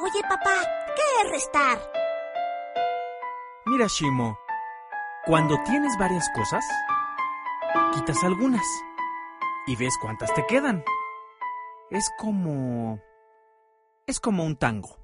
Oye, papá, ¿qué es restar? Mira, Shimo, cuando tienes varias cosas, quitas algunas y ves cuántas te quedan. Es como un tango.